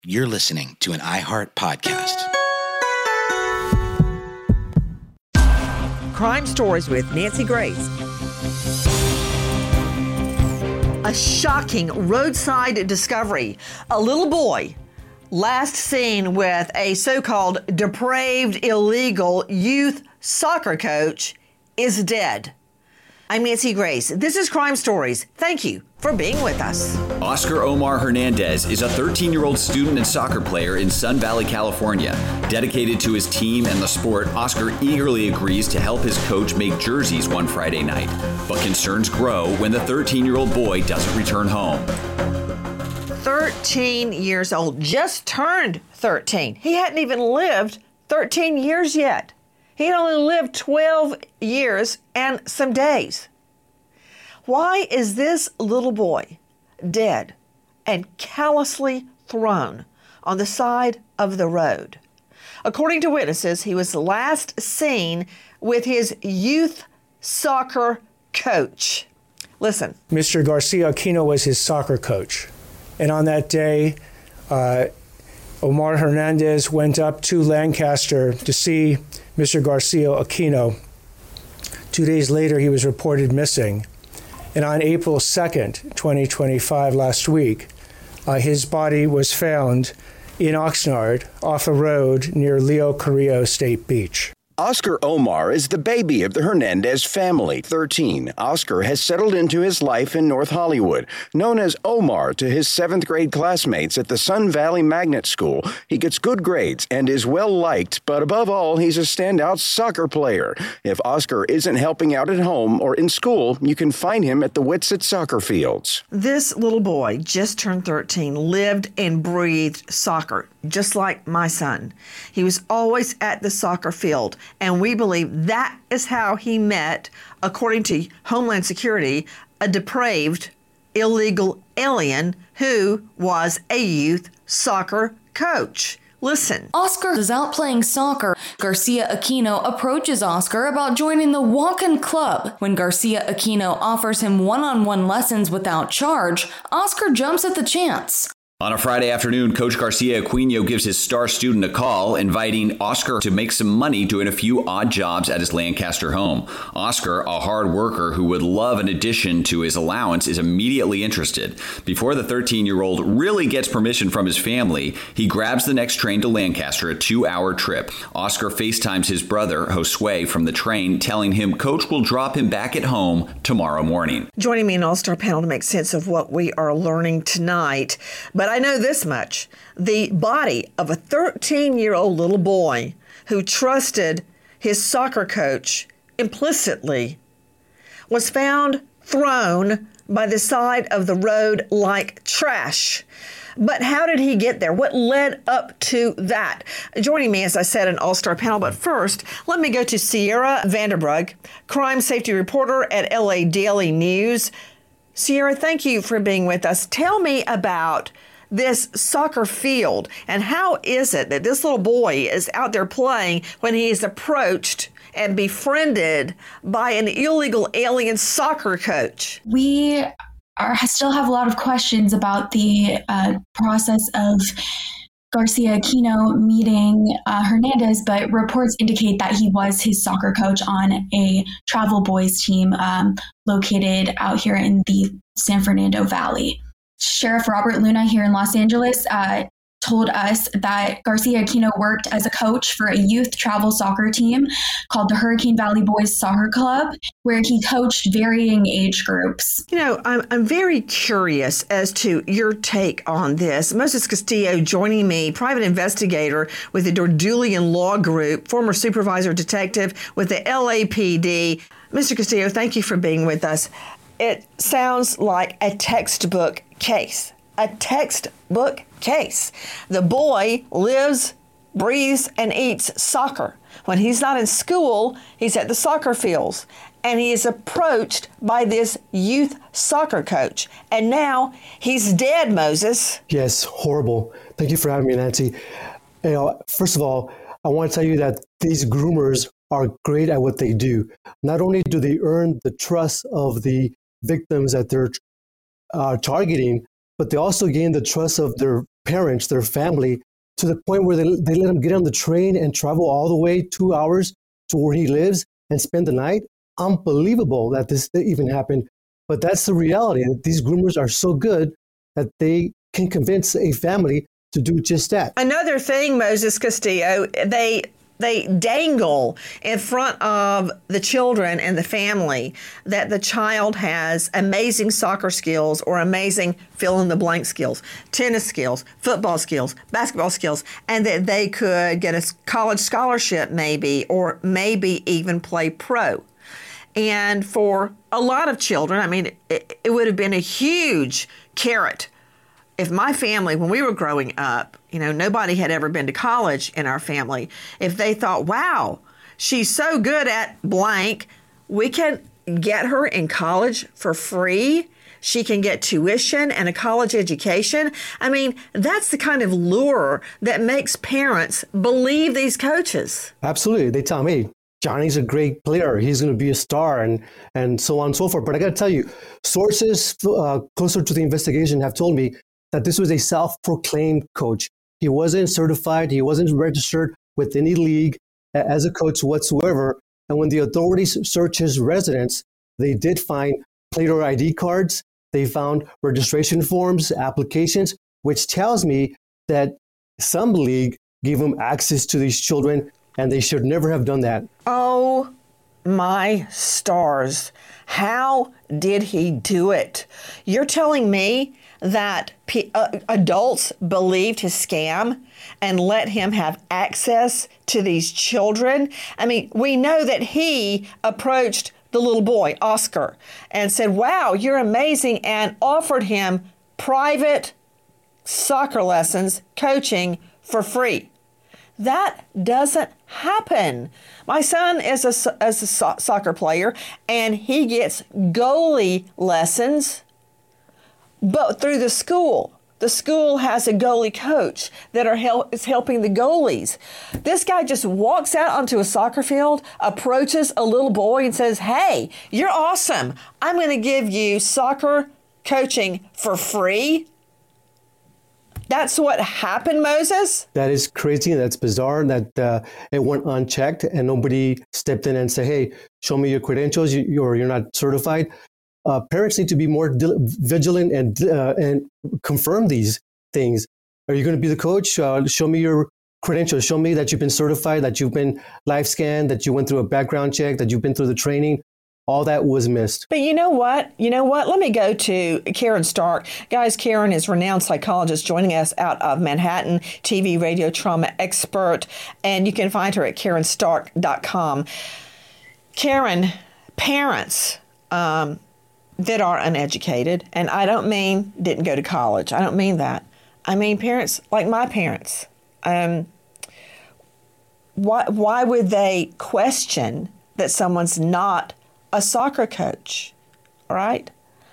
You're listening to an iHeart podcast. Crime Stories with Nancy Grace. A shocking roadside discovery. A little boy last seen with a so-called depraved illegal youth soccer coach is dead. I'm Nancy Grace. This is Crime Stories. Thank you for being with us. Oscar Omar Hernandez is a 13-year-old student and soccer player in Sun Valley, California. Dedicated to his team and the sport, Oscar eagerly agrees to help his coach make jerseys one Friday night. But concerns grow when the 13-year-old boy doesn't return home. 13 years old, just turned 13. He hadn't even lived 13 years yet. He had only lived 12 years and some days. Why is this little boy dead and callously thrown on the side of the road? According to witnesses, he was last seen with his youth soccer coach. Listen. Mr. Garcia Aquino was his soccer coach. And on that day, Omar Hernandez went up to Lancaster to see Mr. Garcia Aquino. 2 days later, he was reported missing. And on April 2nd, 2025, last week, his body was found in Oxnard off a road near Leo Carrillo State Beach. Oscar Omar is the baby of the Hernandez family, 13. Oscar has settled into his life in North Hollywood. Known as Omar to his 7th grade classmates at the Sun Valley Magnet School, he gets good grades and is well liked, but above all, he's a standout soccer player. If Oscar isn't helping out at home or in school, you can find him at the Whitsett soccer fields. This little boy, just turned 13, lived and breathed soccer, just like my son. He was always at the soccer field. And we believe that is how he met, according to Homeland Security, a depraved, illegal alien who was a youth soccer coach. Listen. Oscar is out playing soccer. Garcia Aquino approaches Oscar about joining the walk-in club. When Garcia Aquino offers him one-on-one lessons without charge, Oscar jumps at the chance. On a Friday afternoon, Coach Garcia Aquino gives his star student a call, inviting Oscar to make some money doing a few odd jobs at his Lancaster home. Oscar, a hard worker who would love an addition to his allowance, is immediately interested. Before the 13-year-old really gets permission from his family, he grabs the next train to Lancaster, a 2-hour trip. Oscar FaceTimes his brother, Josue, from the train, telling him Coach will drop him back at home tomorrow morning. Joining me in All-Star Panel to make sense of what we are learning tonight, but I know this much. The body of a 13-year-old little boy who trusted his soccer coach implicitly was found thrown by the side of the road like trash. But how did he get there? What led up to that? Joining me, as I said, an all-star panel. But first, let me go to Sierra Vanderbrug, crime safety reporter at LA Daily News. Sierra, thank you for being with us. Tell me about this soccer field, and how is it that this little boy is out there playing when he is approached and befriended by an illegal alien soccer coach? We still have a lot of questions about the process of Garcia Aquino meeting Hernandez, but reports indicate that he was his soccer coach on a travel boys team located out here in the San Fernando Valley. Sheriff Robert Luna here in Los Angeles told us that Garcia Aquino worked as a coach for a youth travel soccer team called the Hurricane Valley Boys Soccer Club, where he coached varying age groups. You know, I'm very curious as to your take on this. Moses Castillo joining me, private investigator with the Dordulian Law Group, former supervisor detective with the LAPD. Mr. Castillo, thank you for being with us. It sounds like a textbook case. A textbook case. The boy lives, breathes, and eats soccer. When he's not in school, he's at the soccer fields. And he is approached by this youth soccer coach. And now he's dead, Moses. Yes, horrible. Thank you for having me, Nancy. First of all, I want to tell you that these groomers are great at what they do. Not only do they earn the trust of the victims that they're targeting, but they also gain the trust of their parents, their family, to the point where they let him get on the train and travel all the way 2 hours to where he lives and spend the night. Unbelievable that this even happened. But that's the reality. These groomers are so good that they can convince a family to do just that. Another thing, Moses Castillo, they dangle in front of the children and the family that the child has amazing soccer skills or amazing fill-in-the-blank skills, tennis skills, football skills, basketball skills, and that they could get a college scholarship maybe, or maybe even play pro. And for a lot of children, I mean, it would have been a huge carrot. If my family, when we were growing up, nobody had ever been to college in our family. If they thought, wow, she's so good at blank, we can get her in college for free. She can get tuition and a college education. I mean, that's the kind of lure that makes parents believe these coaches. Absolutely. They tell me, Johnny's a great player. He's going to be a star and so on and so forth. But I got to tell you, sources closer to the investigation have told me that this was a self-proclaimed coach. He wasn't certified. He wasn't registered with any league as a coach whatsoever. And when the authorities searched his residence, they did find player ID cards. They found registration forms, applications, which tells me that some league gave him access to these children, and they should never have done that. Oh, my stars. How did he do it? You're telling me that adults believed his scam and let him have access to these children? I mean, we know that he approached the little boy, Oscar, and said, wow, you're amazing, and offered him private soccer lessons, coaching for free. That doesn't happen. My son is a soccer player, and he gets goalie lessons, but through the school. The school has a goalie coach that is helping the goalies. This guy just walks out onto a soccer field, approaches a little boy and says, hey, you're awesome. I'm going to give you soccer coaching for free. That's what happened, Moses? That is crazy. That's bizarre that it went unchecked and nobody stepped in and said, hey, show me your credentials. You're not certified. Parents need to be more vigilant and confirm these things. Are you going to be the coach? Show me your credentials. Show me that you've been certified, that you've been live scanned, that you went through a background check, that you've been through the training. All that was missed. But you know what? Let me go to Karen Stark. Guys, Karen is a renowned psychologist joining us out of Manhattan, TV, radio, trauma expert, and you can find her at karenstark.com. Karen, parents that are uneducated, and I don't mean didn't go to college. I don't mean that. I mean parents like my parents. Why would they question that someone's not a soccer coach? All right?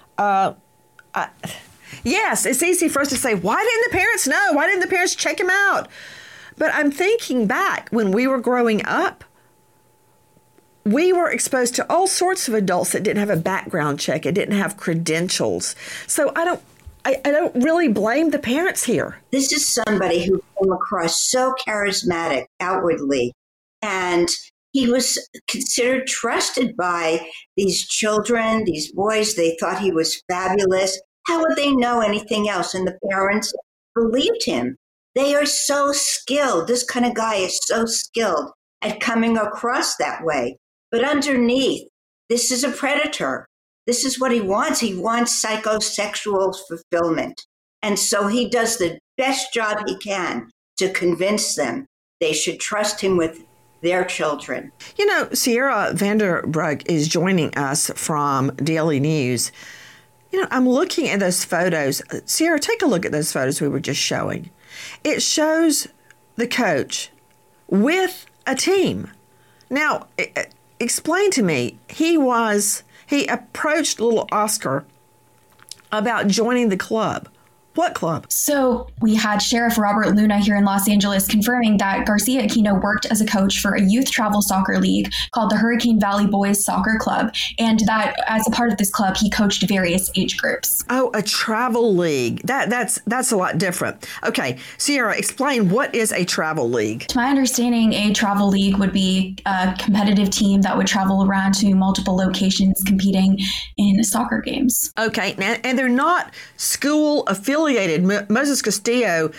Yes, it's easy for us to say, why didn't the parents know? Why didn't the parents check him out? But I'm thinking back when we were growing up, we were exposed to all sorts of adults that didn't have a background check. It didn't have credentials. So I don't really blame the parents here. This is somebody who came across so charismatic outwardly, and he was considered trusted by these children, these boys. They thought he was fabulous. How would they know anything else? And the parents believed him. They are so skilled. This kind of guy is so skilled at coming across that way. But underneath, this is a predator. This is what he wants. He wants psychosexual fulfillment. And so he does the best job he can to convince them they should trust him with their children. Sierra Vanderbrug is joining us from Daily News. I'm looking at those photos. Sierra, take a look at those photos we were just showing. It shows the coach with a team. Now, explain to me, he approached little Oscar about joining the club. What club? So we had Sheriff Robert Luna here in Los Angeles confirming that Garcia Aquino worked as a coach for a youth travel soccer league called the Hurricane Valley Boys Soccer Club, and that as a part of this club, he coached various age groups. Oh, a travel league. That's a lot different. Okay, Sierra, explain, what is a travel league? To my understanding, a travel league would be a competitive team that would travel around to multiple locations competing in soccer games. Okay, and they're not school affiliated. Moses Castillo,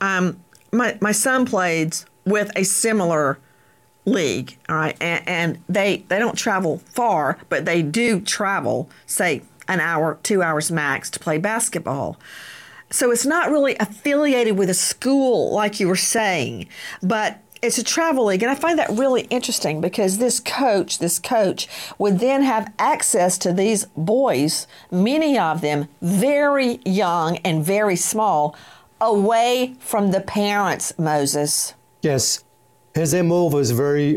my son played with a similar league, all right, and they don't travel far, but they do travel, say, an hour, 2 hours max to play basketball. So it's not really affiliated with a school like you were saying, but it's a travel league. And I find that really interesting because this coach would then have access to these boys, many of them very young and very small, away from the parents, Moses. Yes. His MO was very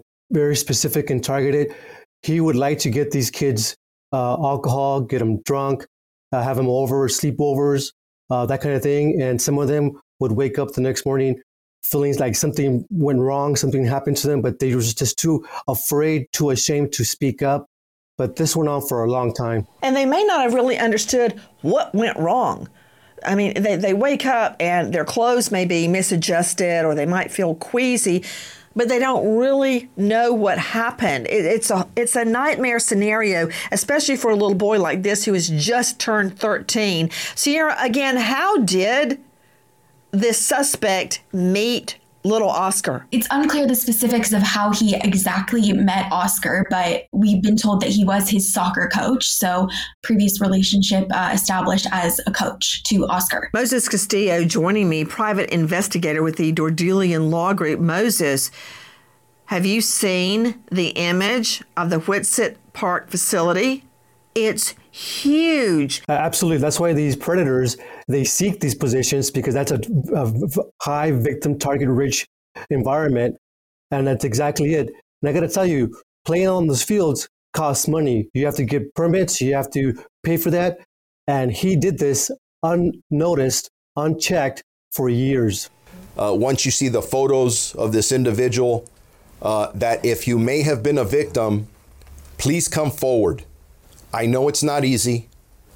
specific and targeted. He would like to get these kids alcohol, get them drunk, have them over, sleepovers, that kind of thing. And some of them would wake up the next morning feeling like something went wrong, something happened to them, but they were just too afraid, too ashamed to speak up. But this went on for a long time. And they may not have really understood what went wrong. I mean, they wake up and their clothes may be misadjusted or they might feel queasy, but they don't really know what happened. It's a nightmare scenario, especially for a little boy like this who has just turned 13. Sierra, again, how did this suspect meet little Oscar? It's unclear the specifics of how he exactly met Oscar, but we've been told that he was his soccer coach, so previous relationship established as a coach to Oscar. Moses Castillo joining me, private investigator with the Dordelian Law Group. Moses, have you seen the image of the Whitsett Park facility? It's huge. Absolutely. That's why these predators, they seek these positions because that's a high victim target rich environment. And that's exactly it. And I got to tell you, playing on those fields costs money. You have to get permits. You have to pay for that. And he did this unnoticed, unchecked for years. Once you see the photos of this individual, that if you may have been a victim, please come forward. I know it's not easy.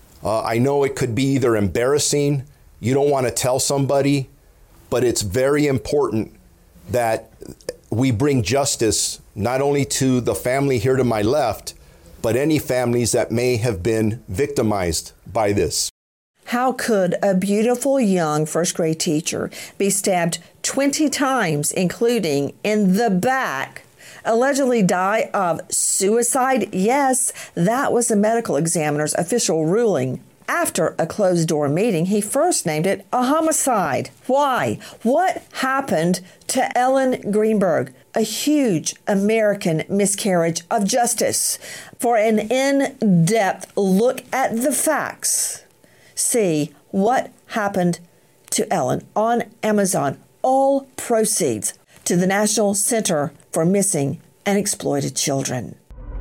I know it could be either embarrassing, you don't want to tell somebody, but it's very important that we bring justice not only to the family here to my left, but any families that may have been victimized by this. How could a beautiful young first grade teacher be stabbed 20 times, including in the back, allegedly die of suicide? Yes, that was the medical examiner's official ruling. After a closed-door meeting, he first named it a homicide. Why? What happened to Ellen Greenberg? A huge American miscarriage of justice. For an in-depth look at the facts, see What Happened to Ellen on Amazon. All proceeds to the National Center for Missing and Exploited Children.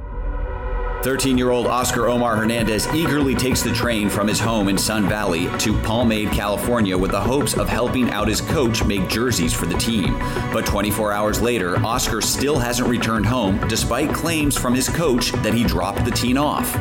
13-year-old Oscar Omar Hernandez eagerly takes the train from his home in Sun Valley to Palmade, California, with the hopes of helping out his coach make jerseys for the team. But 24 hours later, Oscar still hasn't returned home, despite claims from his coach that he dropped the teen off.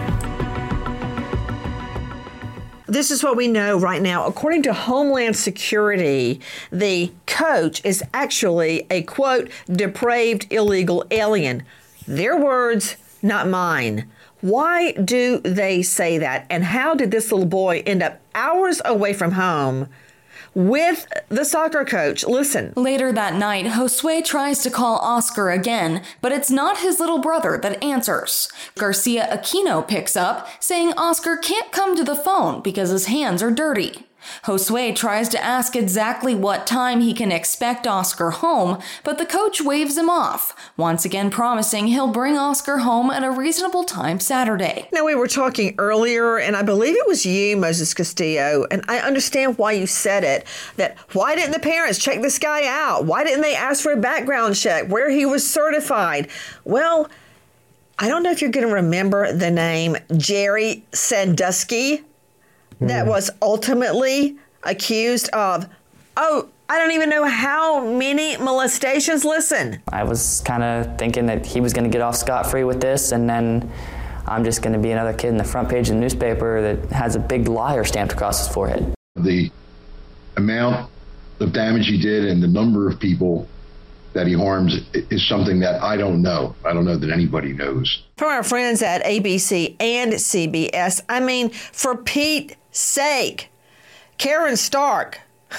This is what we know right now. According to Homeland Security, the coach is actually a, quote, depraved illegal alien. Their words, not mine. Why do they say that? And how did this little boy end up hours away from home with the soccer coach? Listen. Later that night, Josue tries to call Oscar again, but it's not his little brother that answers. Garcia Aquino picks up, saying Oscar can't come to the phone because his hands are dirty. Josue tries to ask exactly what time he can expect Oscar home, but the coach waves him off, once again promising he'll bring Oscar home at a reasonable time Saturday. Now, we were talking earlier, and I believe it was you, Moses Castillo, and I understand why you said it, that why didn't the parents check this guy out? Why didn't they ask for a background check where he was certified? Well, I don't know if you're going to remember the name Jerry Sandusky. That was ultimately accused of, I don't even know how many molestations. Listen. I was kind of thinking that he was going to get off scot-free with this, and then I'm just going to be another kid in the front page of the newspaper that has a big liar stamped across his forehead. The amount of damage he did and the number of people that he harms is something that I don't know. I don't know that anybody knows. From our friends at ABC and CBS, I mean, for Pete's sake, Karen Stark,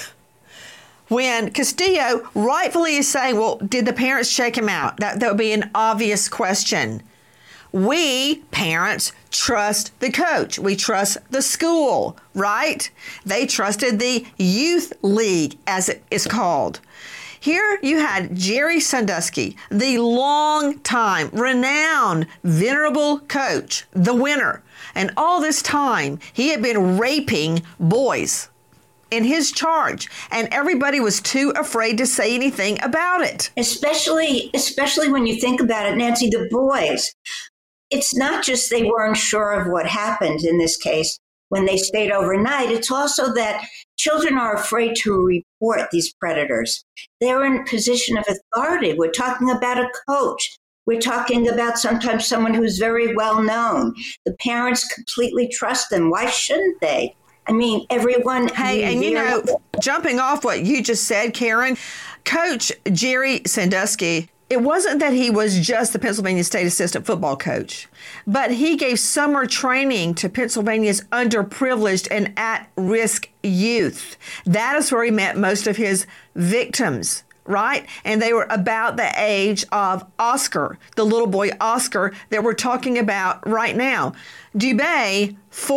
when Castillo rightfully is saying, well, did the parents check him out? That would be an obvious question. We, parents, trust the coach. We trust the school, right? They trusted the youth league, as it is called. Here you had Jerry Sandusky, the long-time, renowned, venerable coach, the winner. And all this time, he had been raping boys in his charge, and everybody was too afraid to say anything about it. Especially when you think about it, Nancy, the boys. It's not just they weren't sure of what happened in this case when they stayed overnight. It's also that children are afraid to report these predators. They're in a position of authority. We're talking about a coach. We're talking about sometimes someone who's very well known. The parents completely trust them. Why shouldn't they? I mean, everyone... Hey, and you know, jumping off what you just said, Karen, Coach Jerry Sandusky, it wasn't that he was just the Pennsylvania State assistant football coach, but he gave summer training to Pennsylvania's underprivileged and at-risk youth. That is where he met most of his victims, right? And they were about the age of Oscar, the little boy Oscar that we're talking about right now. Dubé,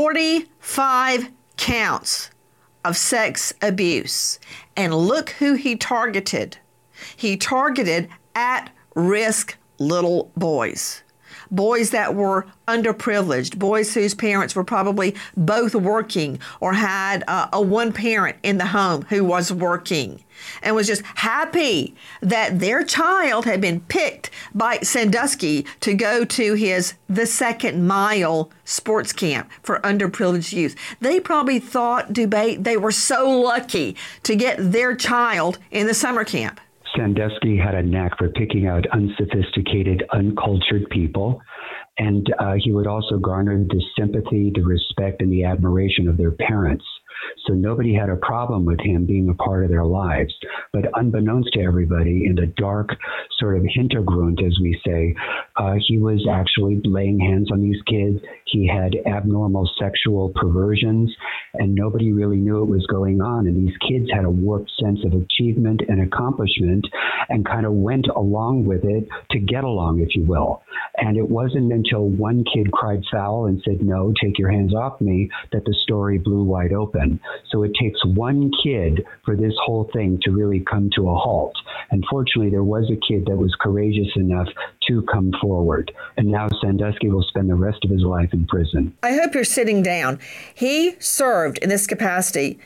45 counts of sex abuse. And look who he targeted. He targeted at-risk little boys. Boys that were underprivileged, boys whose parents were probably both working or had a one parent in the home who was working and was just happy that their child had been picked by Sandusky to go to the Second Mile sports camp for underprivileged youth. They probably thought, Dubé, they were so lucky to get their child in the summer camp. Sandusky had a knack for picking out unsophisticated, uncultured people, and he would also garner the sympathy, the respect, and the admiration of their parents. So nobody had a problem with him being a part of their lives. But unbeknownst to everybody, in the dark sort of Hintergrund, as we say, he was actually laying hands on these kids. He had abnormal sexual perversions, and nobody really knew what was going on. And these kids had a warped sense of achievement and accomplishment and kind of went along with it to get along, if you will. And it wasn't until one kid cried foul and said, "No, take your hands off me," that the story blew wide open. So it takes one kid for this whole thing to really come to a halt. And fortunately, there was a kid that was courageous enough to come forward. And now Sandusky will spend the rest of his life in prison. I hope you're sitting down. He served in this capacity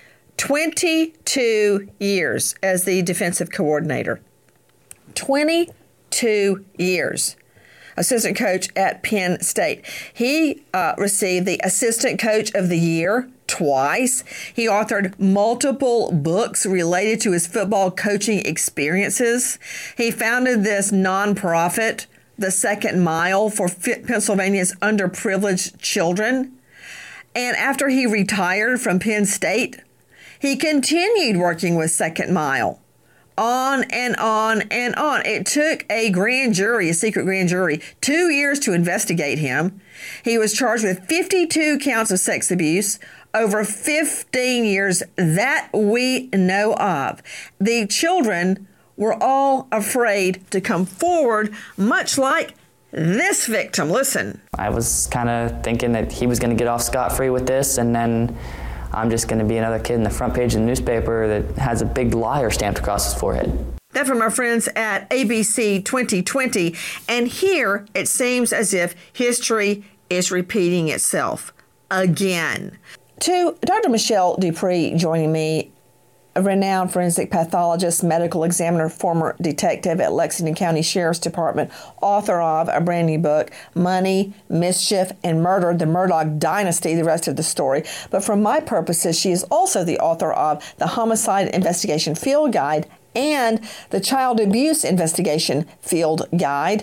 22 years as the defensive coordinator. 22 years. Assistant coach at Penn State. He received the Assistant Coach of the Year twice. He authored multiple books related to his football coaching experiences. He founded this nonprofit, the Second Mile, for Pennsylvania's underprivileged children. And after he retired from Penn State, he continued working with Second Mile. On and on and on. It took a grand jury, a secret grand jury, 2 years to investigate him. He was charged with 52 counts of sex abuse over 15 years that we know of. The children were all afraid to come forward, much like this victim. Listen. I was kind of thinking that he was going to get off scot-free with this, and then I'm just going to be another kid in the front page of the newspaper that has a big liar stamped across his forehead. That from our friends at ABC 2020. And here it seems as if history is repeating itself again. To Dr. Michelle Dupree joining me a renowned forensic pathologist, medical examiner, former detective at Lexington County Sheriff's Department, author of a brand new book, Money, Mischief, and Murder, The Murdaugh Dynasty, the rest of the story. But for my purposes, she is also the author of the Homicide Investigation Field Guide and the Child Abuse Investigation Field Guide.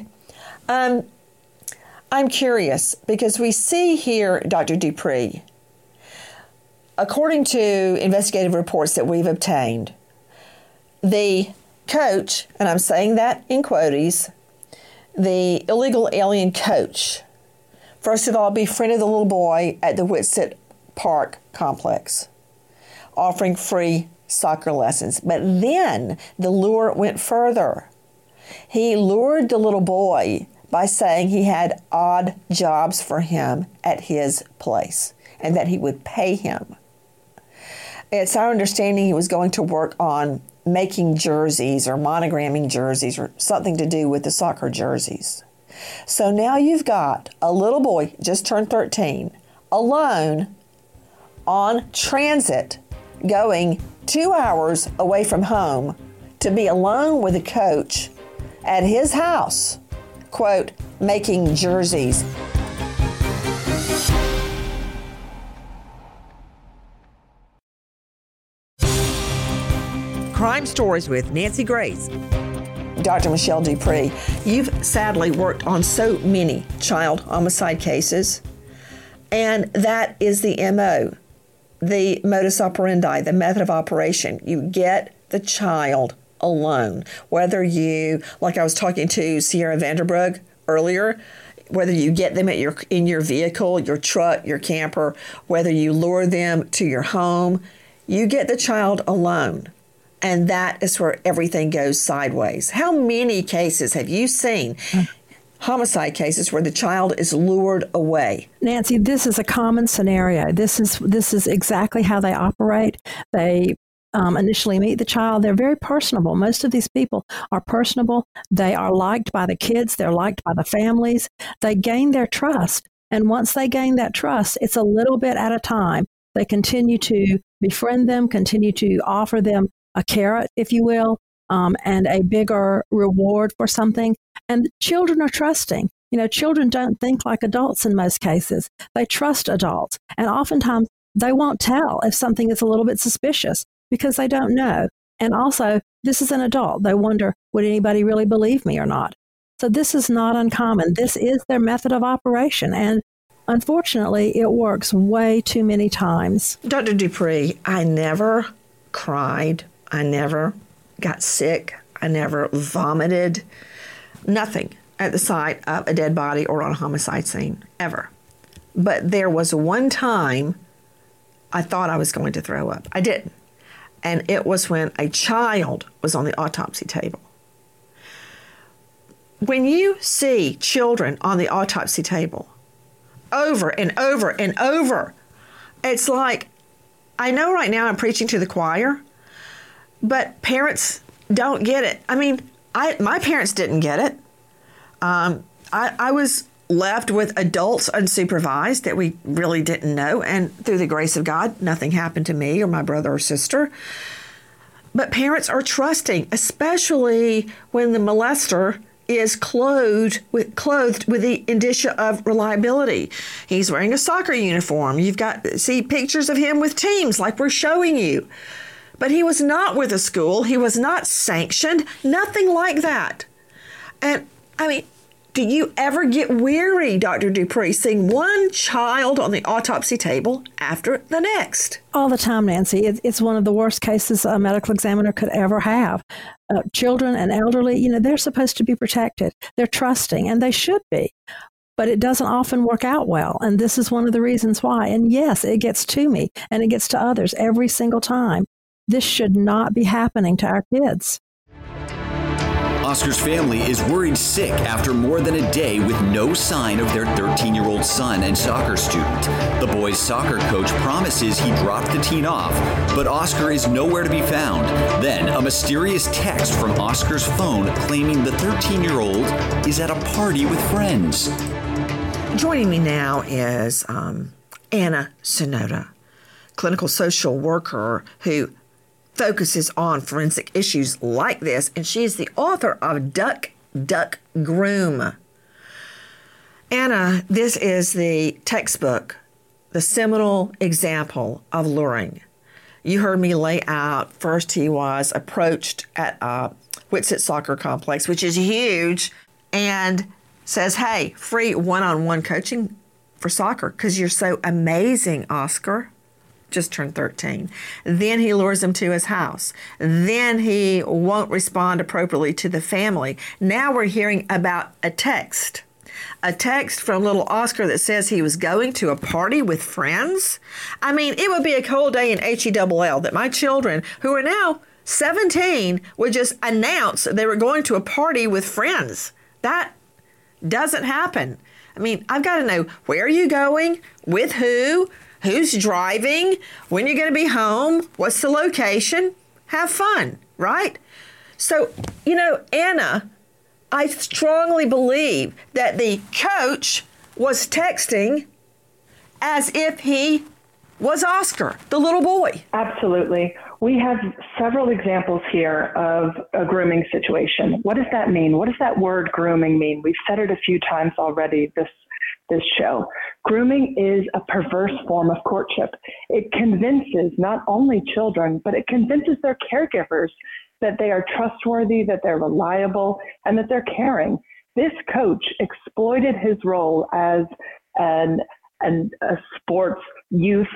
I'm curious because we see here, Dr. Dupree, according to investigative reports that we've obtained, the coach, and I'm saying that in quotes, the illegal alien coach, first of all, befriended the little boy at the Whitsett Park complex, offering free soccer lessons. But then the lure went further. He lured the little boy by saying he had odd jobs for him at his place and that he would pay him. It's our understanding he was going to work on making jerseys or monogramming jerseys or something to do with the soccer jerseys. So now you've got a little boy, just turned 13, alone on transit, going 2 hours away from home to be alone with a coach at his house, quote, making jerseys. Crime Stories with Nancy Grace. Dr. Michelle Dupree, you've sadly worked on so many child homicide cases, and that is the MO, the modus operandi, the method of operation. You get the child alone, whether you, like I was talking to Sierra Vanderbrug earlier, whether you get them in your vehicle, your truck, your camper, whether you lure them to your home, you get the child alone. And that is where everything goes sideways. How many cases have you seen, homicide cases, where the child is lured away? Nancy, this is a common scenario. This is exactly how they operate. They initially meet the child. They're very personable. Most of these people are personable. They are liked by the kids. They're liked by the families. They gain their trust. And once they gain that trust, it's a little bit at a time. They continue to befriend them, continue to offer them a carrot, if you will, and a bigger reward for something. And children are trusting. You know, children don't think like adults in most cases. They trust adults. And oftentimes they won't tell if something is a little bit suspicious because they don't know. And also, this is an adult. They wonder, would anybody really believe me or not? So this is not uncommon. This is their method of operation. And unfortunately, it works way too many times. Dr. Dupree, I never cried. I never got sick. I never vomited. Nothing at the sight of a dead body or on a homicide scene, ever. But there was one time I thought I was going to throw up. I didn't. And it was when a child was on the autopsy table. When you see children on the autopsy table over and over and over, it's like, I know right now I'm preaching to the choir, but parents don't get it. I mean, my parents didn't get it. I was left with adults unsupervised that we really didn't know. And through the grace of God, nothing happened to me or my brother or sister. But parents are trusting, especially when the molester is clothed with the indicia of reliability. He's wearing a soccer uniform. You've got see pictures of him with teams like we're showing you. But he was not with a school. He was not sanctioned. Nothing like that. And, I mean, do you ever get weary, Dr. Dupree, seeing one child on the autopsy table after the next? All the time, Nancy. It's one of the worst cases a medical examiner could ever have. Children and elderly, you know, they're supposed to be protected. They're trusting, and they should be. But it doesn't often work out well. And this is one of the reasons why. And yes, it gets to me, and it gets to others every single time. This should not be happening to our kids. Oscar's family is worried sick after more than a day with no sign of their 13-year-old son and soccer student. The boy's soccer coach promises he dropped the teen off, but Oscar is nowhere to be found. Then, a mysterious text from Oscar's phone claiming the 13-year-old is at a party with friends. Joining me now is Anna Sonoda, clinical social worker who focuses on forensic issues like this, and she is the author of Duck, Duck, Groom. Anna, this is the textbook, the seminal example of luring. You heard me lay out, first he was approached at Whitsett Soccer Complex, which is huge, and says, hey, free one-on-one coaching for soccer because you're so amazing, Oscar. Just turned 13. Then he lures him to his house. Then he won't respond appropriately to the family. Now we're hearing about a text from little Oscar that says he was going to a party with friends. I mean, it would be a cold day in HELL that my children, who are now 17, would just announce they were going to a party with friends. That doesn't happen. I mean, I've got to know, where are you going? With who? Who's driving? When you're going to be home? What's the location? Have fun, right? So, Anna, I strongly believe that the coach was texting as if he was Oscar, the little boy. Absolutely. We have several examples here of a grooming situation. What does that mean? What does that word grooming mean? We've said it a few times already this show. Grooming is a perverse form of courtship. It convinces not only children, but it convinces their caregivers that they are trustworthy, that they're reliable, and that they're caring. This coach exploited his role as a sports youth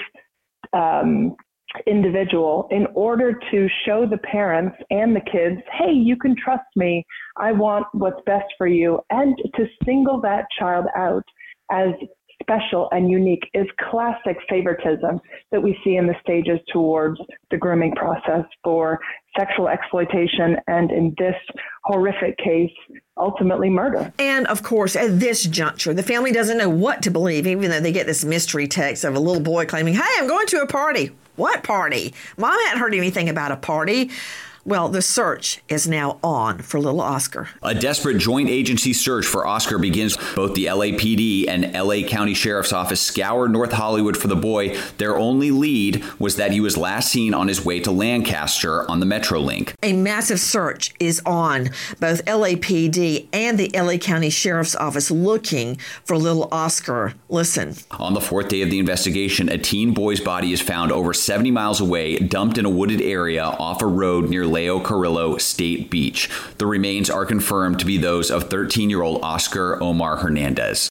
individual in order to show the parents and the kids, hey, you can trust me. I want what's best for you. And to single that child out as special and unique is classic favoritism that we see in the stages towards the grooming process for sexual exploitation and, in this horrific case, ultimately murder. And of course, at this juncture, the family doesn't know what to believe, even though they get this mystery text of a little boy claiming, hey, I'm going to a party. What party? Mom hadn't heard anything about a party. Well, the search is now on for little Oscar. A desperate joint agency search for Oscar begins. Both the LAPD and LA County Sheriff's Office scoured North Hollywood for the boy. Their only lead was that he was last seen on his way to Lancaster on the Metrolink. A massive search is on. Both LAPD and the LA County Sheriff's Office looking for little Oscar. Listen. On the fourth day of the investigation, a teen boy's body is found over 70 miles away, dumped in a wooded area off a road near Leo Carrillo State Beach. The remains are confirmed to be those of 13-year-old Oscar Omar Hernandez.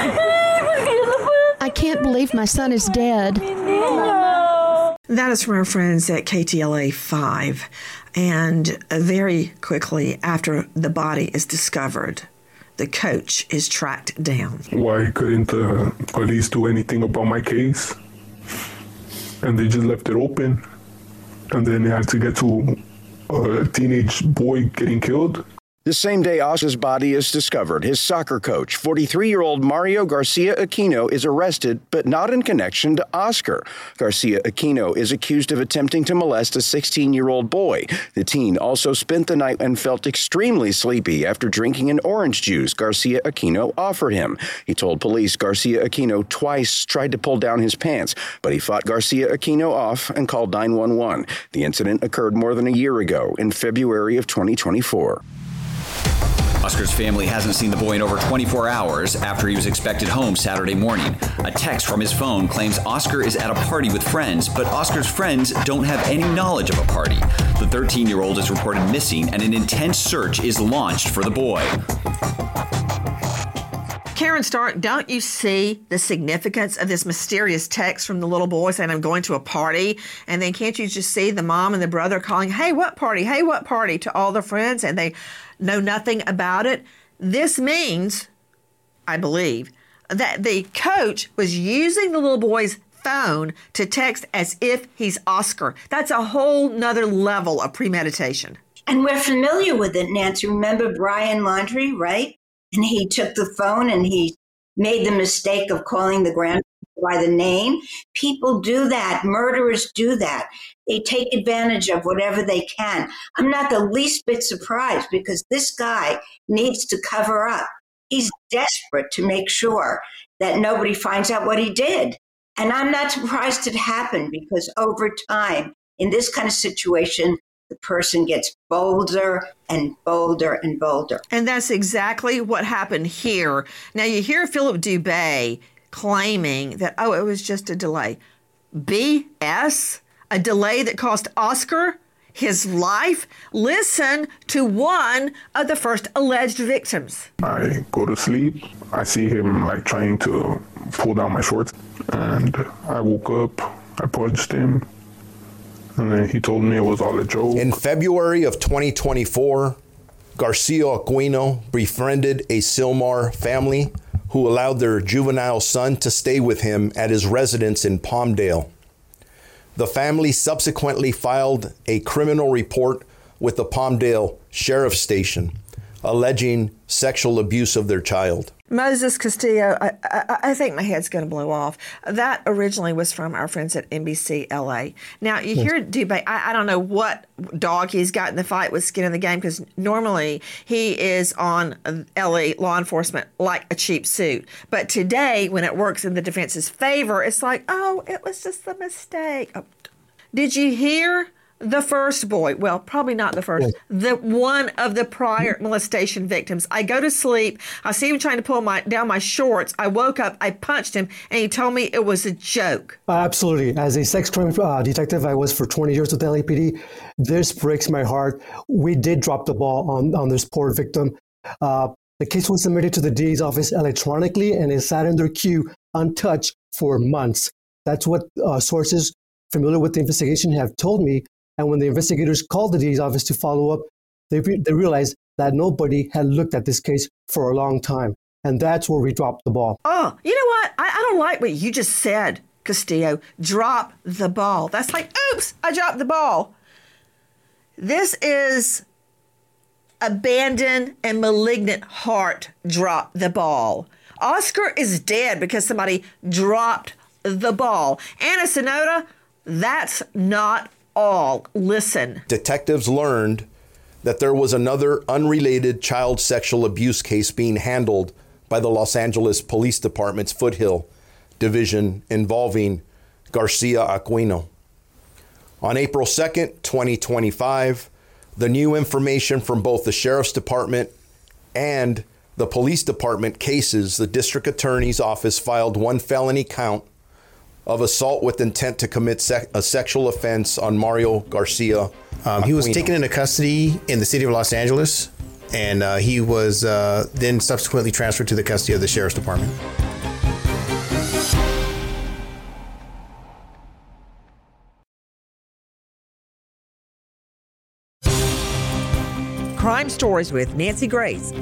I can't believe my son is dead. That is from our friends at KTLA 5. And very quickly after the body is discovered, the coach is tracked down. Why couldn't the police do anything about my case? And they just left it open. And then they had to get to a teenage boy getting killed. The same day Oscar's body is discovered, his soccer coach, 43-year-old Mario Garcia Aquino, is arrested, but not in connection to Oscar. Garcia Aquino is accused of attempting to molest a 16-year-old boy. The teen also spent the night and felt extremely sleepy after drinking an orange juice Garcia Aquino offered him. He told police Garcia Aquino twice tried to pull down his pants, but he fought Garcia Aquino off and called 911. The incident occurred more than a year ago, in February of 2024. Oscar's family hasn't seen the boy in over 24 hours after he was expected home Saturday morning. A text from his phone claims Oscar is at a party with friends, but Oscar's friends don't have any knowledge of a party. The 13-year-old is reported missing, and an intense search is launched for the boy. Karen Stark, don't you see the significance of this mysterious text from the little boy saying, I'm going to a party? And then can't you just see the mom and the brother calling, hey, what party? Hey, what party? To all the friends, and they know nothing about it? This means, I believe, that the coach was using the little boy's phone to text as if he's Oscar. That's a whole nother level of premeditation. And we're familiar with it, Nancy. Remember Brian Laundrie, right? And he took the phone and he made the mistake of calling the grandfather by the name. People do that. Murderers do that. They take advantage of whatever they can. I'm not the least bit surprised because this guy needs to cover up. He's desperate to make sure that nobody finds out what he did. And I'm not surprised it happened because over time, in this kind of situation, the person gets bolder and bolder and bolder. And that's exactly what happened here. Now, you hear Philip Dubé claiming that, it was just a delay. BS? A delay that cost Oscar his life? Listen to one of the first alleged victims. I go to sleep. I see him like trying to pull down my shorts. And I woke up, I punched him. And then he told me it was all a joke. In February of 2024, Garcia Aquino befriended a Sylmar family who allowed their juvenile son to stay with him at his residence in Palmdale. The family subsequently filed a criminal report with the Palmdale Sheriff's Station, alleging sexual abuse of their child. Moses Castillo, I think my head's going to blow off. That originally was from our friends at NBC LA. Now, you hear Dubé, I don't know what dog he's got in the fight with skin in the game, because normally he is on LA law enforcement like a cheap suit. But today, when it works in the defense's favor, it's like, it was just a mistake. Did you hear the first boy? Well, probably not the first. The one of the prior molestation victims. I go to sleep. I see him trying to pull down my shorts. I woke up. I punched him, and he told me it was a joke. Absolutely. As a sex crime detective, I was for 20 years with the LAPD. This breaks my heart. We did drop the ball on this poor victim. The case was submitted to the DA's office electronically, and it sat in their queue untouched for months. That's what sources familiar with the investigation have told me. And when the investigators called the DA's office to follow up, they realized that nobody had looked at this case for a long time. And that's where we dropped the ball. Oh, you know what? I don't like what you just said, Castillo. Drop the ball. That's like, oops, I dropped the ball. This is abandoned and malignant heart drop the ball. Oscar is dead because somebody dropped the ball. Anna Sonoda, that's not all. Listen. Detectives learned that there was another unrelated child sexual abuse case being handled by the Los Angeles Police Department's Foothill Division involving Garcia Aquino. On April 2nd, 2025, the new information from both the Sheriff's Department and the Police Department cases, the District Attorney's Office filed one felony count of assault with intent to commit a sexual offense on Mario Garcia. He was taken into custody in the city of Los Angeles, and he was then subsequently transferred to the custody of the Sheriff's Department. Crime Stories with Nancy Grace.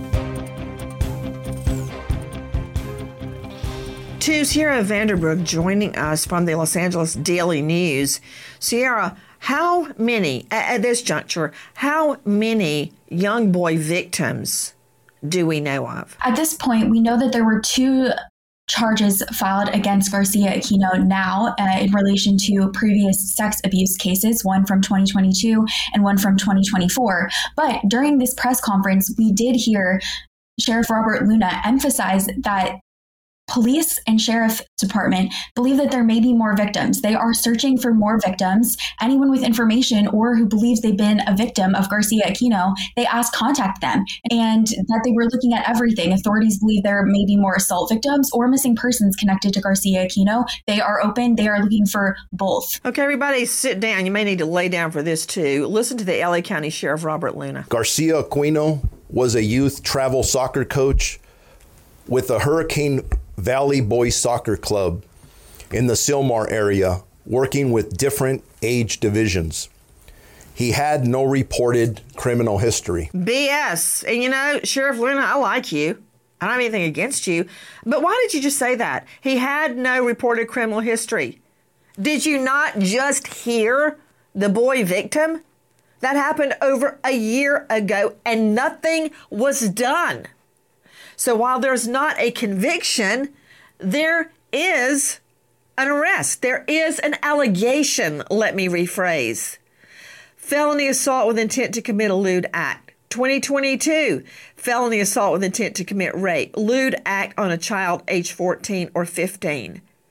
To Sierra Vanderbrook joining us from the Los Angeles Daily News. Sierra, how many, at this juncture, how many young boy victims do we know of? At this point, we know that there were 2 charges filed against Garcia Aquino now in relation to previous sex abuse cases, one from 2022 and one from 2024. But during this press conference, we did hear Sheriff Robert Luna emphasize that police and sheriff department believe that there may be more victims. They are searching for more victims. Anyone with information or who believes they've been a victim of Garcia Aquino, they ask contact them, and that they were looking at everything. Authorities believe there may be more assault victims or missing persons connected to Garcia Aquino. They are open. They are looking for both. Okay, everybody sit down. You may need to lay down for this too. Listen to the LA County Sheriff Robert Luna. Garcia Aquino was a youth travel soccer coach with the Hurricane Valley Boys Soccer Club in the Sylmar area, working with different age divisions. He had no reported criminal history. BS. And you know, Sheriff Luna, I like you. I don't have anything against you. But why did you just say that? He had no reported criminal history. Did you not just hear the boy victim? That happened over a year ago and nothing was done. So while there's not a conviction, there is an arrest. There is an allegation, let me rephrase. Felony assault with intent to commit a lewd act. 2022, felony assault with intent to commit rape. Lewd act on a child age 14 or 15.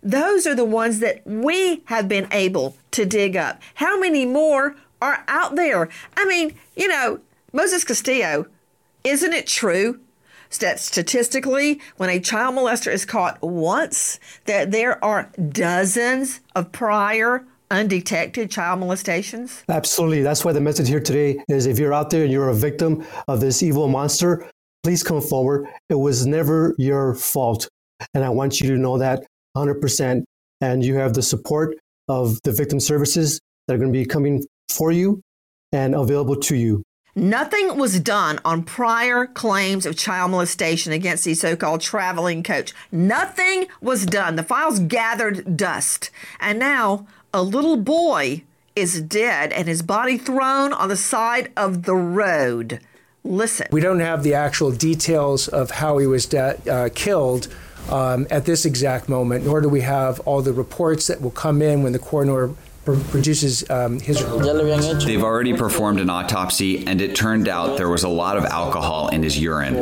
Those are the ones that we have been able to dig up. How many more are out there? I mean, you know, Moses Castillo, isn't it true that statistically, when a child molester is caught once, that there are dozens of prior undetected child molestations? Absolutely. That's why the message here today is if you're out there and you're a victim of this evil monster, please come forward. It was never your fault. And I want you to know that 100%. And you have the support of the victim services that are going to be coming for you and available to you. Nothing was done on prior claims of child molestation against the so-called traveling coach. Nothing was done. The files gathered dust. And now a little boy is dead and his body thrown on the side of the road. Listen. We don't have the actual details of how he was killed at this exact moment, nor do we have all the reports that will come in when the coroner produces his report. They've already performed an autopsy, and it turned out there was a lot of alcohol in his urine.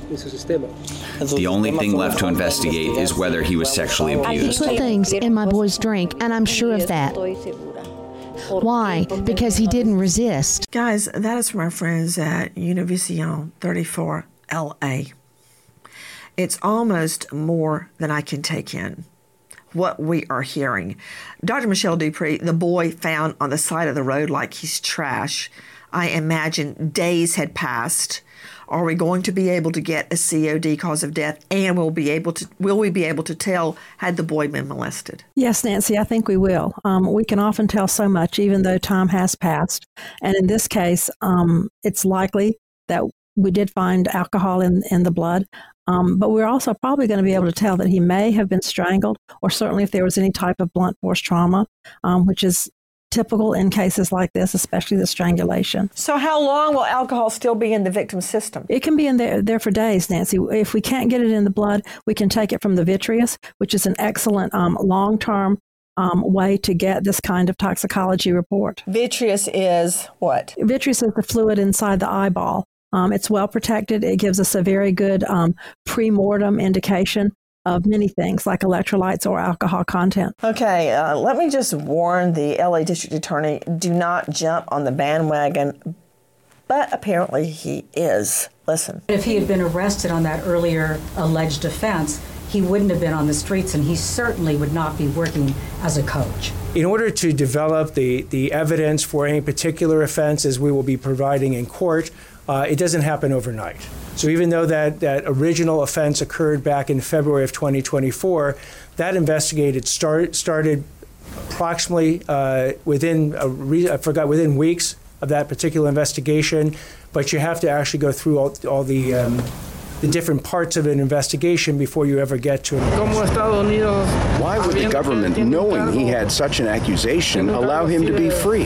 The only thing left to investigate is whether he was sexually abused. I put things in my boy's drink, and I'm sure of that. Why? Because he didn't resist. Guys, that is from our friends at Univision 34 LA. It's almost more than I can take in what we are hearing. Dr. Michelle Dupree, the boy found on the side of the road like he's trash. I imagine days had passed. Are we going to be able to get a COD, cause of death, and will we be able to tell had the boy been molested? Yes, Nancy, I think we will. We can often tell so much, even though time has passed. And in this case, it's likely that we did find alcohol in the blood. But we're also probably going to be able to tell that he may have been strangled, or certainly if there was any type of blunt force trauma, which is typical in cases like this, especially the strangulation. So how long will alcohol still be in the victim's system? It can be in there for days, Nancy. If we can't get it in the blood, we can take it from the vitreous, which is an excellent long-term way to get this kind of toxicology report. Vitreous is what? Vitreous is the fluid inside the eyeball. It's well protected. It gives us a very good pre-mortem indication of many things like electrolytes or alcohol content. Okay, let me just warn the LA District Attorney, do not jump on the bandwagon, but apparently he is. Listen. If he had been arrested on that earlier alleged offense, he wouldn't have been on the streets, and he certainly would not be working as a coach. In order to develop the evidence for any particular offense, as we will be providing in court, it doesn't happen overnight. So even though that original offense occurred back in February of 2024, that investigation started approximately within weeks of that particular investigation. But you have to actually go through all the different parts of an investigation before you ever get to it. Why would the government, knowing he had such an accusation, allow him to be free?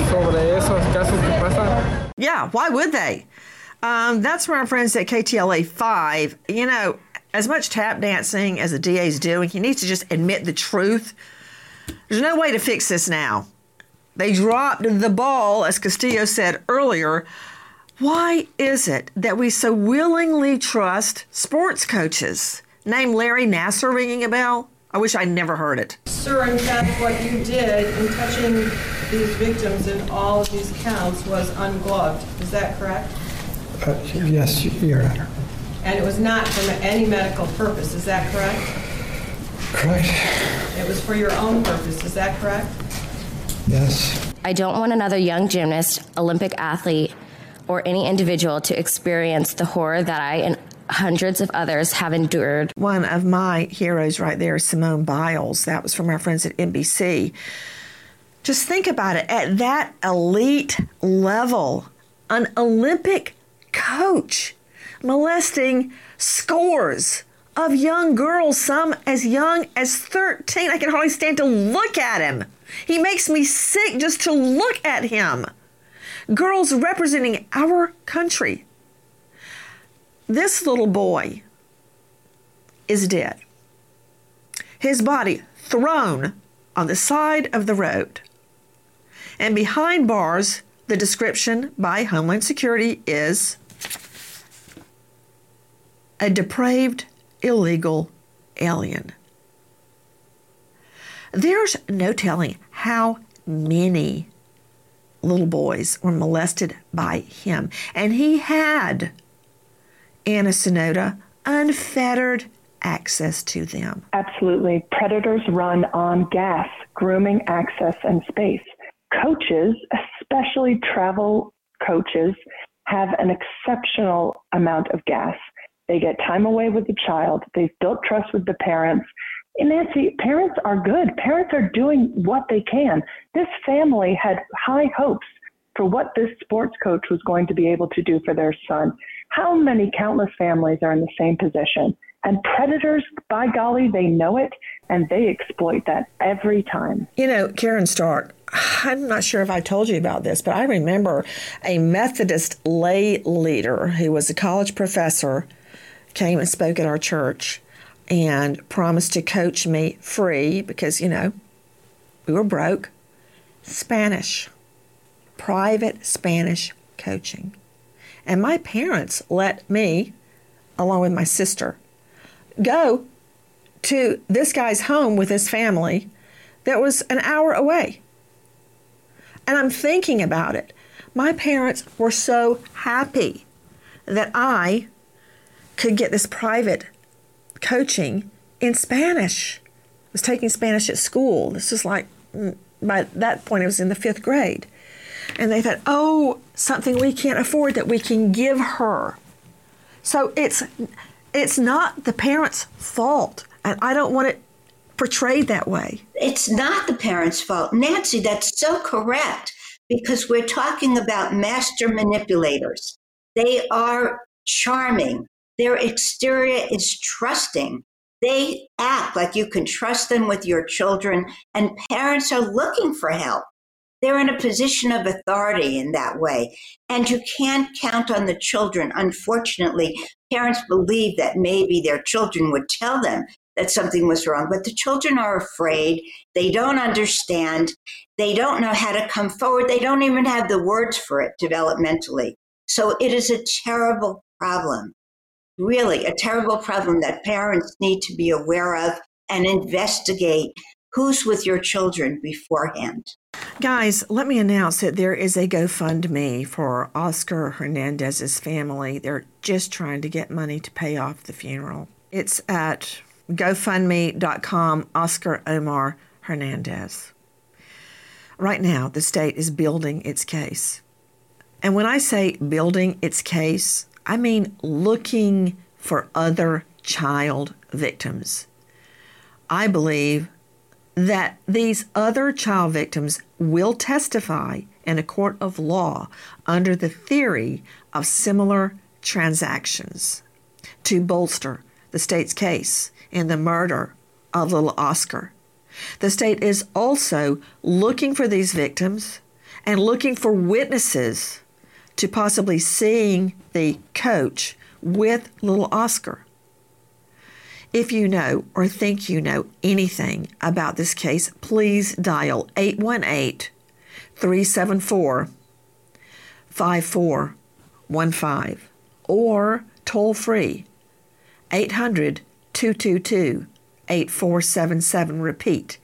Yeah, why would they? That's from our friends at KTLA 5. You know, as much tap dancing as the DA is doing, he needs to just admit the truth. There's no way to fix this now. They dropped the ball, as Castillo said earlier. Why is it that we so willingly trust sports coaches? Name Larry Nassar ringing a bell? I wish I'd never heard it. Sir, in fact, what you did in touching these victims in all of these counts was ungloved. Is that correct? Yes, Your Honor. And it was not for any medical purpose. Is that correct? Correct. It was for your own purpose. Is that correct? Yes. I don't want another young gymnast, Olympic athlete, or any individual to experience the horror that I and hundreds of others have endured. One of my heroes right there is Simone Biles. That was from our friends at NBC. Just think about it. At that elite level, an Olympic coach molesting scores of young girls, some as young as 13. I can hardly stand to look at him. He makes me sick just to look at him. Girls representing our country. This little boy is dead. His body thrown on the side of the road. And behind bars, the description by Homeland Security is a depraved, illegal alien. There's no telling how many little boys were molested by him. And he had, Anna Sonoda, unfettered access to them. Absolutely. Predators run on gas, grooming, access, and space. Coaches, especially travel coaches, have an exceptional amount of gas. They get time away with the child. They've built trust with the parents. And Nancy, parents are good. Parents are doing what they can. This family had high hopes for what this sports coach was going to be able to do for their son. How many countless families are in the same position? And predators, by golly, they know it, and they exploit that every time. You know, Karen Stark, I'm not sure if I told you about this, but I remember a Methodist lay leader who was a college professor came and spoke at our church and promised to coach me free because, you know, we were broke. Spanish, private Spanish coaching. And my parents let me, along with my sister, go to this guy's home with his family that was an hour away. And I'm thinking about it. My parents were so happy that I could get this private coaching in Spanish. I was taking Spanish at school. This was like, by that point, it was in the 5th grade. And they thought, oh, something we can't afford that we can give her. So it's not the parents' fault. And I don't want it portrayed that way. It's not the parents' fault. Nancy, that's so correct, because we're talking about master manipulators. They are charming. Their exterior is trusting. They act like you can trust them with your children, and parents are looking for help. They're in a position of authority in that way, and you can't count on the children. Unfortunately, parents believe that maybe their children would tell them that something was wrong, but the children are afraid. They don't understand. They don't know how to come forward. They don't even have the words for it developmentally. So it is a terrible problem, really a terrible problem that parents need to be aware of and investigate who's with your children beforehand. Guys, let me announce that there is a GoFundMe for Oscar Hernandez's family. They're just trying to get money to pay off the funeral. It's at GoFundMe.com, Oscar Omar Hernandez. Right now, the state is building its case. And when I say building its case, I mean looking for other child victims. I believe that these other child victims will testify in a court of law under the theory of similar transactions to bolster the state's case in the murder of little Oscar. The state is also looking for these victims and looking for witnesses to possibly seeing the coach with little Oscar. If you know or think you know anything about this case, please dial 818-374-5415 or toll free 800-222-8477. Repeat,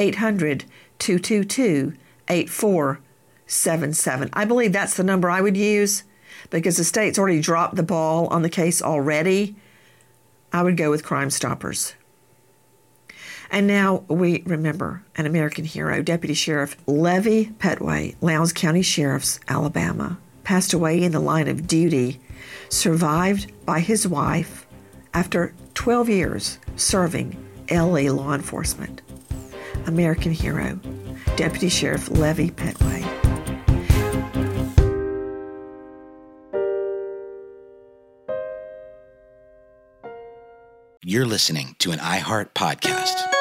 800-222-8477. I believe that's the number I would use because the state's already dropped the ball on the case already. I would go with Crime Stoppers. And now we remember an American hero, Deputy Sheriff Levy Petway, Lowndes County Sheriff's, Alabama, passed away in the line of duty, survived by his wife after 12 years serving LA law enforcement. American hero, Deputy Sheriff Levy Petway. You're listening to an iHeart podcast.